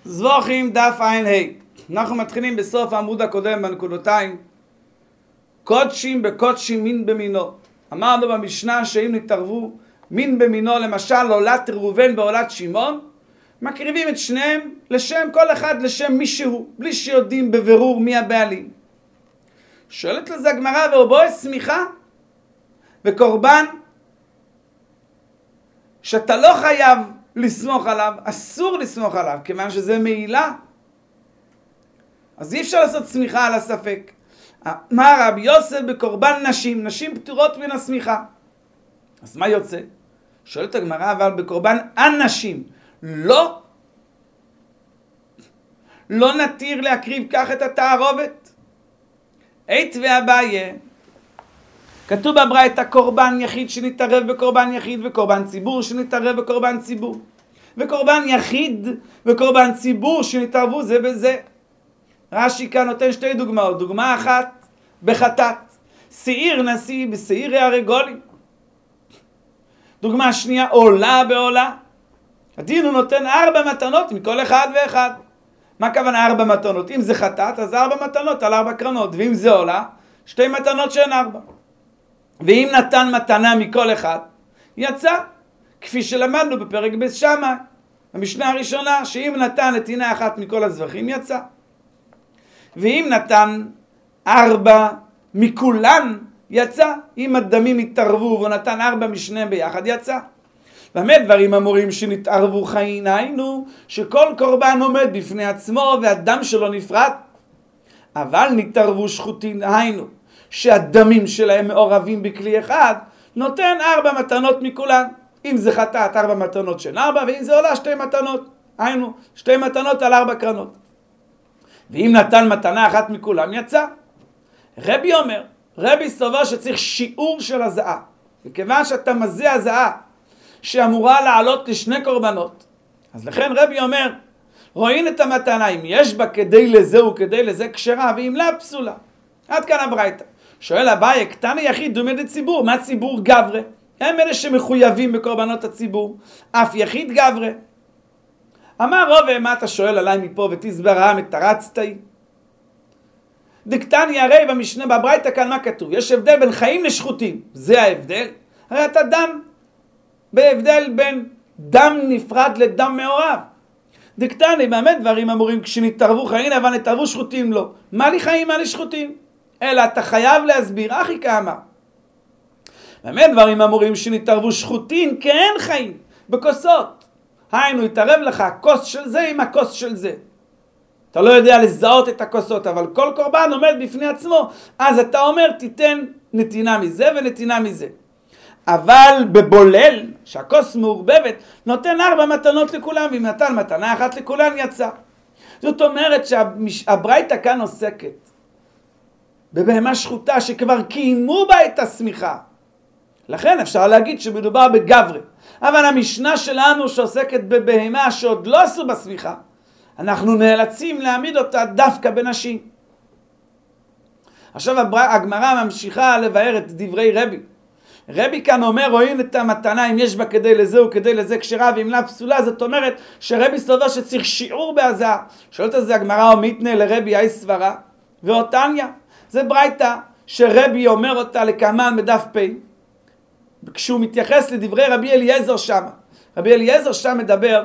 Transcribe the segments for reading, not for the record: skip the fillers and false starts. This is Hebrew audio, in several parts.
זבוכים דף עין ה'. אנחנו מתחילים בסוף העמוד הקודם בנקודותיים. קודשים בקודשים מין במינו. אמרנו במשנה שאם נתערבו מין במינו, למשל עולת ראובן ועולת שמעון, מקריבים את שניהם לשם, כל אחד לשם מישהו, בלי שיודעים בבירור מי הבעלים. שואלת לזה הגמרא, ורבו סמיכה וקורבן שאתה לא חייב לסמוך עליו, אסור לסמוך עליו, כיוון שזה מעילה, אז אי אפשר לעשות סמיכה על הספק. מה רבי יוסף בקורבן נשים, נשים פטורות מן הסמיכה. אז מה יוצא? שואלת הגמרא, אבל בקורבן אנשים לא נתיר להקריב כך את התערובת? עת ואביי, כתוב בברייתא קורבן יחיד שנתערב בקורבן יחיד, וקורבן ציבור שנתערב בקורבן ציבור, וקורבן יחיד וקורבן ציבור שנתערבו זה בזה. רש"י כאן נותן שתי דוגמאות. דוגמה אחת בחטאת, שעיר נשיא בשעירי הרגולים. דוגמה שנייה, עולה בעולה. הדין הוא נותן 4 מתנות מכל אחד ואחד. מה הכוונה 4 מתנות? אם זה חטאת אז 4 מתנות על 4 קרנות, ואם זה עולה 2 מתנות שהן 4. ואם נתן מתנה מכל אחד יצא, כפי שלמדנו בפרק בית שמאי המשנה הראשונה, שאם נתן נתינה אחת מכל הזבחים יצא, ואם נתן 4 מכולן יצא. אם הדמים התערבו והוא נתן 4 משניהם ביחד יצא. באמת דברים אמורים שנתערבו חיין, היינו שכל קורבן עומד בפני עצמו והדם שלו נפרד. אבל נתערבו שחוטין, היינו שהדמים שלהם מעורבים בכלי אחד, נותן 4 מתנות מכולן. אם זה חטאת 4 מתנות של 4, ואם זה עולה 2 מתנות, היינו 2 מתנות על 4 קרנות. ואם נתן מתנה אחת מכולם יצא. רבי אומר, רבי סובר שצריך שיעור של הזעה, וכיוון שאתה מזיע הזעה שאמורה לעלות ל2 קורבנות, אז לכן רבי אומר, רואים את המתנה, אם יש בה כדי לזה וכדי לזה כשרה, ואם לא פסולה. עד כאן הברייתא. שואל אביי, קטני יחיד דומה לציבור. מה ציבור? גברה. הם אלה שמחויבים בקורבנות הציבור. אף יחיד גברה. אמר רוב, מה אתה שואל עליי מפה ותסבר העם תרצתי? דקטני הרי במשנה בברייתא כאן מה כתוב? יש הבדל בין חיים לשחוטים. זה ההבדל. הרי אתה דם בהבדל בין דם נפרד לדם מעורב. דקטני, באמת דברים אמורים כשנתערבו חיים, אבל נתערבו שחוטים לא. מה לי חיים, מה לי שחוטים? אלא אתה חייב להסביר, אחי כמה. באמת דברים אמורים שנתערבו שחוטים, כן חיים, בכוסות. היינו, יתערב לך כוס של זה עם הכוס של זה. אתה לא יודע לזהות את הכוסות, אבל כל קורבן עומד בפני עצמו. אז אתה אומר, תיתן נתינה מזה ונתינה מזה. אבל בבולל, שהכוס מעורבבת, נותן 4 מתנות לכולם, ואם נתן מתנה אחת לכולן יצא. זאת אומרת שהברייתא כאן עוסקת בבהמה שחוטה שכבר קיימו בה את הסמיכה. לכן אפשר להגיד שמדובר בגברה. אבל המשנה שלנו שעוסקת בבהמה שעוד לא עשו בסמיכה, אנחנו נאלצים להעמיד אותה דווקא בנשים. עכשיו הגמרא ממשיכה לבאר את דברי רבי. רבי כאן אומר, רואים את המתנה אם יש בה כדי לזה וכדי לזה כשרה, ואם לא פסולה. זאת אומרת שרבי סובר שצריך שיעור בהזעה. שואלת על זה הגמרא, ומיתנה לרבי אי סברה ואותניה. זה ברייתא שרבי אומר אותה לקמן בדף פ', כשהוא מתייחס לדברי רבי אליעזר שם. רבי אליעזר שם מדבר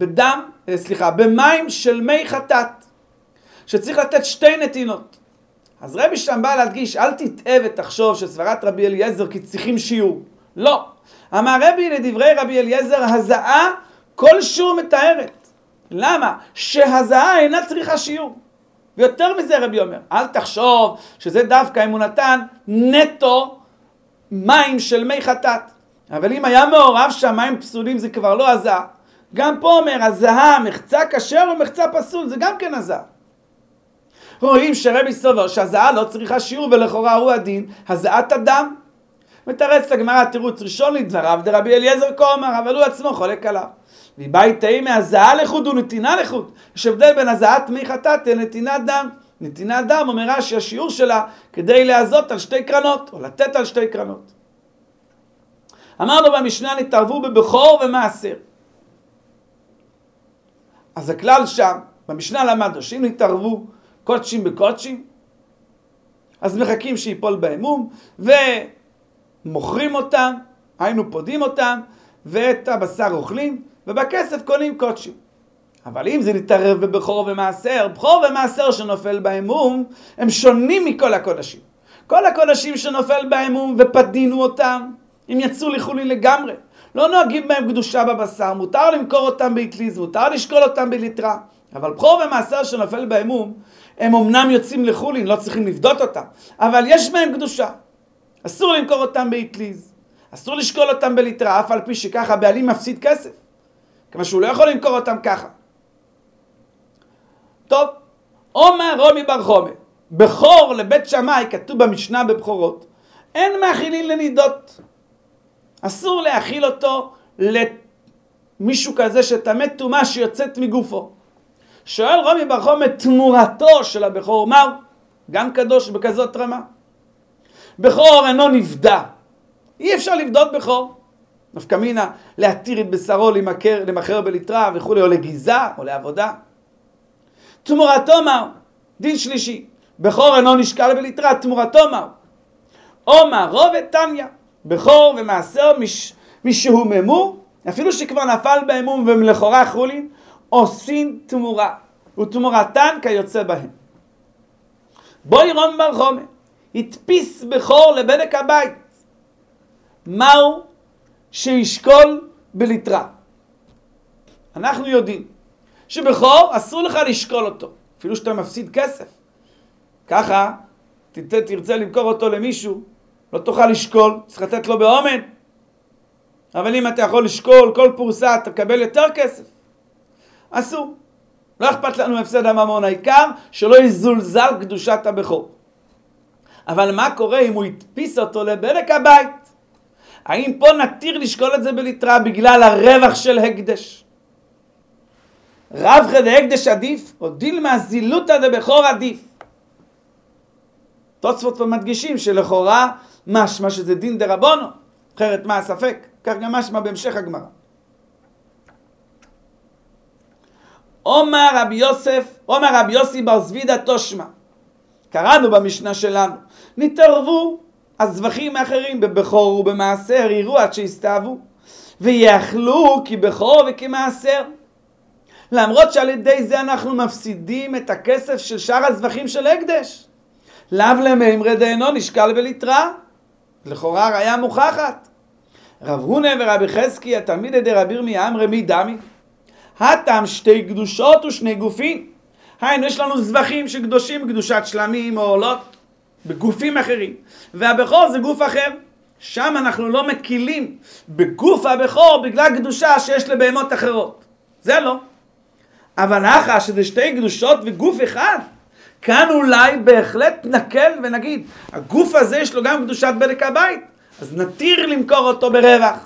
במים של מי חטאת, שצריך לתת 2 נתינות. אז רבי שם בא להדגיש, אל תטעה ותחשוב שסברת רבי אליעזר כי צריכים שיעור. לא. אמר רבי לדברי רבי אליעזר, הזעה כלשהו מתארת. למה? שהזעה אינה צריכה שיעור. ויותר מזה רבי אומר, אל תחשוב שזה דווקא אם הוא נתן נטו מים של מי חטאת. אבל אם היה מעורב שם מים פסולים זה כבר לא הזעה. גם פה אומר, הזעה, מחצה כשר ומחצה פסול, זה גם כן הזעה. רואים שרבי סובר שהזעה לא צריכה שיעור, ולכאורה הוא הדין, הזעת הדם. מתרץ לגמרא תירוץ ראשון לדבריו דרבי אליעזר כה אמר, אבל הוא עצמו חולק עליו. ובאי תהי מהזעה לחוד ונתינה לחוד. יש הבדל בין הזעת מי חטאת לנתינת דם. נתינת דם אומרה שהשיעור שלה כדי להזות על 2 קרנות, או לתת על 2 קרנות. אמרנו במשנה נתערבו בבכור ומעשר. אז הכלל שם, במשנה למדנו שאם התערבו קודשים בקודשים, אז מחכים שיפול בהם מום, ומוכרים אותם, היינו פודים אותם, ואת הבשר אוכלים, ובכסף קונים קודשים. אבל אם זה נתערב בבכור ומעשר, בכור ומעשר שנופל בהם מום, הם שונים מכל הקודשים. כל הקודשים שנופל בהם מום ופדינו אותם, הם יצאו לחולין לגמרי. לא נוהגים בהם קדושה בבשר, מותר למכור אותם באטליז, מותר לשקול אותם בליטרה. אבל בכור ומעשר שנופל בהם מום, הם אמנם יוצאים לחולין, לא צריכים לבדות אותם, אבל יש בהם קדושה. אסור למכור אותם באטליז, אסור לשקול אותם בליטרה, אף על פי שככה הבעלים מפסיד כסף. כמה שהוא לא יכול למכור אותם ככה. טוב, אומר רומי בר חומר, בכור לבית שמאי, כתוב במשנה בבכורות, אין מאכילין לנידות. אסור להאכיל אותו למישהו כזה שטמא טומאה שיוצאת מגופו. שואל רומי בר חומר, תמורתו של הבכור מהו? גם קדוש בכזאת רמה. בכור אינו נפדה. אי אפשר לבדות בכור. נפקא מינה להתיר את בשרו למכר בליטרה וכו', או לגיזה או לעבודה. תמורתו מהו? דין שלישי. בכור אינו נשקל בליטרה, תמורתו מהו? אומר רוב ותניא, בכור ומעשר משהוממו, אפילו שכבר נפל באמום והם לכאורה חולין, עושים תמורה, ותמורתן כיוצא בהם. בואי רומי בר חומר, הדפיס בכור לבדק הבית. מהו? שישקול בליטרה. אנחנו יודעים שבכור אסור לך לשקול אותו, אפילו שאתה מפסיד כסף. ככה, תרצה למכור אותו למישהו, לא תוכל לשקול, צריך לתת לו בעומד. אבל אם אתה יכול לשקול כל פורסה, תקבל יותר כסף. אסור. לא אכפת לנו הפסד הממון, העיקר שלא יזולזל קדושת הבכור. אבל מה קורה אם הוא ידפיס אותו לבדק הבית? האם פה נתיר לשקול את זה בליטרה בגלל הרווח של הקדש? רבחא דהקדש עדיף, או דילמה זילותא דבכור עדיף. תוספות פה מדגישים שלכאורה משמע שזה דין דרבנו, אחרת מה הספק? כך גם משמע בהמשך הגמרא. אומר רבי יוסי בר זבידא תושמע, קראנו במשנה שלנו, נתערבו הזבחים האחרים בבכור ובמעשר, יראו עד שהסתאבו, ויאכלו כי בכור וכמעשר. למרות שעל ידי זה אנחנו מפסידים את הכסף של שאר הזבחים של הקדש. לאו למימרא דאינו נשקל בליטרה, לכאורה ראיה מוכחת. רב הונא ורבי חזקיה תלמידי דרבי ירמיה אמרי מי דמי? הטעם שתי קדושות ושני גופים. היינו, יש לנו זבחים שקדושים קדושת שלמים או עולות בגופים אחרים, והבכור זה גוף אחר. שם אנחנו לא מקילים בגוף הבכור בגלל קדושה שיש לבהמות אחרות. זה לא. אבל אחר שזה שתי קדושות וגוף אחד, כאן אולי בהחלט נקל ונגיד, הגוף הזה יש לו גם קדושת בדק הבית, אז נתיר למכור אותו ברווח.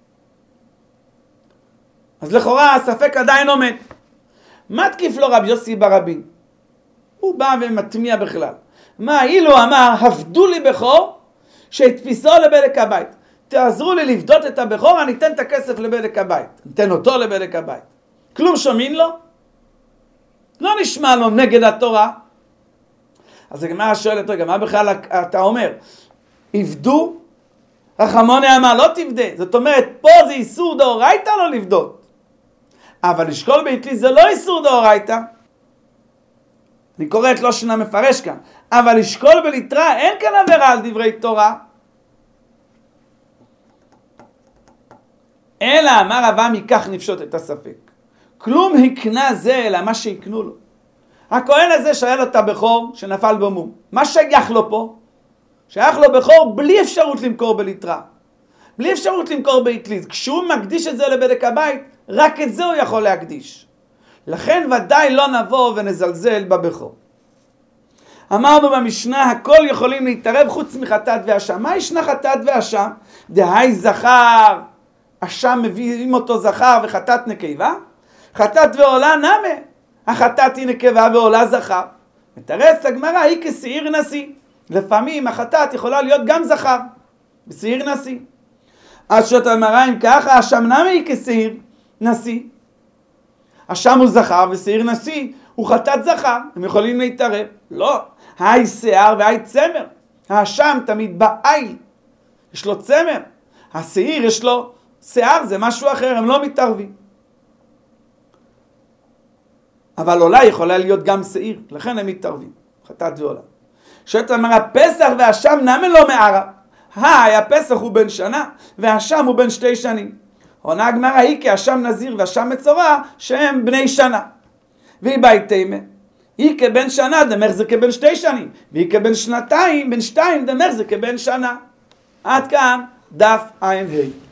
אז לכאורה הספק עדיין עומד. מה תקיף לו רבי יוסי ברבין? הוא בא ומטמיע בכלל. מה אילו אמר, הפדו לי בכור שהתפיסו לבדק הבית. תעזרו לי לבדות את הבכור, אני אתן את הכסף לבדק הבית. ניתן אותו לבדק הבית. כלום שומעים לו? לא נשמע לו נגד התורה. אז הגמרא שואלת, רגע, מה בכלל אתה אומר? עבדו? רחמוני אמר, לא תבדה. זאת אומרת, פה זה איסור דאורייתא לא לבדות. אבל לשקול באטליז זה לא איסור דאורייתא. אני קורא את לא שנה מפרש כאן. אבל לשקול בליטרה אין כאן עבירה על דברי תורה. אלא אמר רבא מכך נפשוט את הספק. כלום הקנה זה אלא מה שיקנו לו. הכהן הזה שהיה לו את הבכור שנפל בו מום. מה שייך לו פה? שייך לו בכור בלי אפשרות למכור בליטרה. בלי אפשרות למכור באטליז. כשהוא מקדיש את זה לבדק הבית, רק את זה הוא יכול להקדיש. לכן ודאי לא נבוא ונזלזל בבכור. אמרנו במשנה, הכל יכולים להתערב חוץ מחטאת ואשם. מה ישנה חטאת ואשם? דהי זכר, אשם מביאים אותו זכר וחטאת נקבה? חטאת ועולה נמה. החטאת היא נקבה ועולה זכר. מתרץ הגמרא, היא כשעיר נשיא. לפעמים החטאת יכולה להיות גם זכר, בשעיר נשיא. אז שאת הגמרא אם ככה, אשם נמה היא כשעיר נשיא. אשם הוא זכר ושעיר נשיא הוא חטאת זכר, הם יכולים להתערב. לא, היי שיער והי צמר. האשם תמיד בעיל, יש לו צמר. השעיר יש לו שיער, זה משהו אחר, הם לא מתערבים. אבל עולה יכולה להיות גם שעיר, לכן הם מתערבים. חטאת ועולה. שואלת אמרה, פסח והאשם נמה לא מערב. הפסח הוא בן שנה, והאשם הוא בן 2 שנים. עונה הגמרא, היא כי האשם נזיר והאשם מצורע, שהם בני שנה. והיא בהתאמה, היא כבן שנה, דמך זה כבן 2 שנים. והיא כבן 2 שנתיים, בן 2, דמך זה כבן שנה. עד כאן דף ע"ה.